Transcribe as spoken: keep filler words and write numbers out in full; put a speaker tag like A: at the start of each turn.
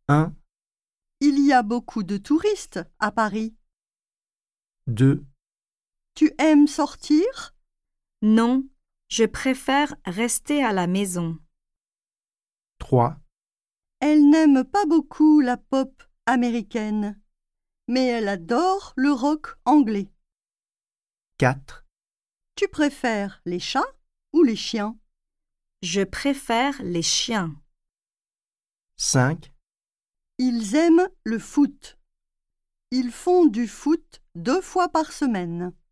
A: un,
B: Il y a beaucoup de touristes à Paris.
A: deux,
B: Tu aimes sortir?
C: Non, je préfère rester à la maison.
A: trois,
B: Elle n'aime pas beaucoup la pop américaine, mais elle adore le rock anglais.
A: quatre,
B: Tu préfères les chats ou les chiens?
C: Je préfère les chiens.
A: cinq,
B: Ils aiment le foot. Ils font du foot deux fois par semaine.